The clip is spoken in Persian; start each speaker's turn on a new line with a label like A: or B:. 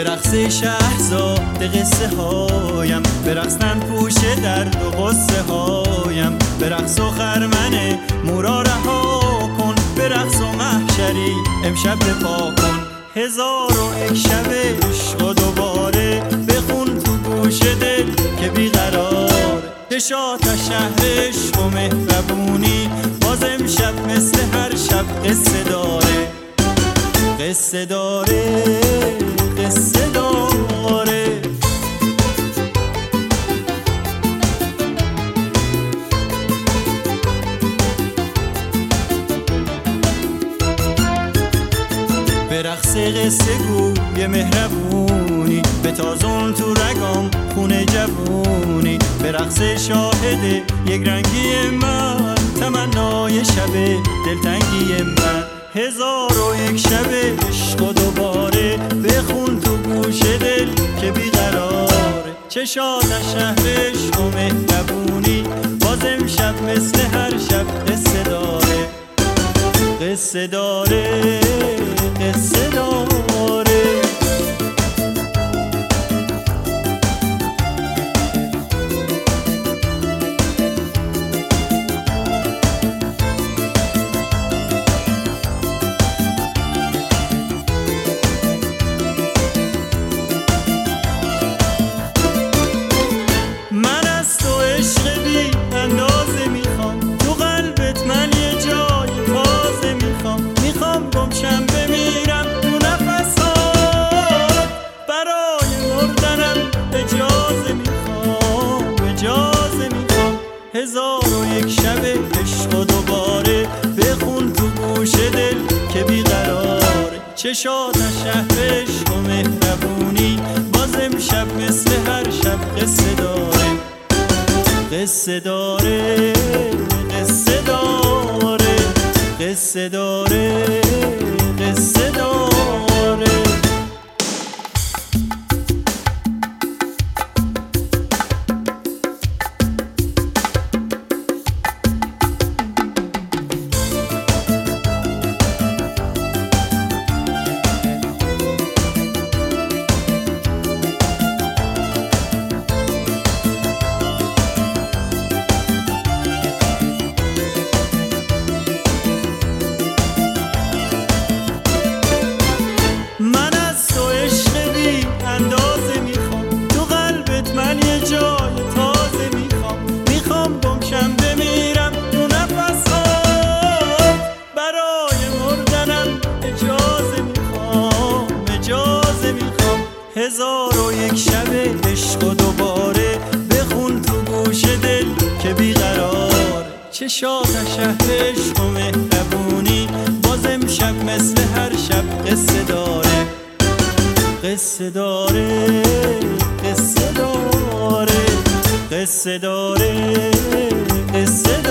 A: به رقص شهرزاد قصه هایم، به رقص تن پوش درد و غصه هایم، به رقص و خرمن مورا رها کن، به رقص و محشری امشب بپا کن. 1001 شب عشق و دوباره بخون تو گوش دل که بیقرار، چشات از شهر عشق و مهربونی باز امشب مثل هر شب قصه داره، قصه داره، قصه داره. به رقص قصه گوی مهربونی به تازون تو رگام خونه جوونی، به رقص شاهد یک رنگی من تمنای شب دلتنگی من. 1001 شب عشق و دوباره بخون تو گوش دل که بیقراره، چشات از شهر عشق و مهربونی باز امشب مثل هر شب قصه داره، قصه داره، قصه داره. من از تو عشق بی اندازه میخوام، تو قلبت من یه جای تازه میخوام، میخوام گمشم بمیرم تو نفسات، برای مردنم اجازه میخوام، اجازه میخوام. 1001 شب عشق و دوباره بخون تو گوش دل که بیقراره، چشات از شهر عشق و مهربونی باز امشب مثل هر شب قصه داره، قصه داره، قصه داره، قصه داره، قصه داره. من از تو عشق بی اندازه میخوام، تو قلبت من یه جای تازه میخوام، میخوام گمشم بمیرم تو نفسات، برای مردنم اجازه میخوام، اجازه میخوام. 1001 شب عشق و دوباره بخون تو گوش دل که بیقرار، چشات از شهر عشق و مهربونی باز امشب مثل هر شب قصه داره، قصه داره، قصه داره، قصه داره، قصه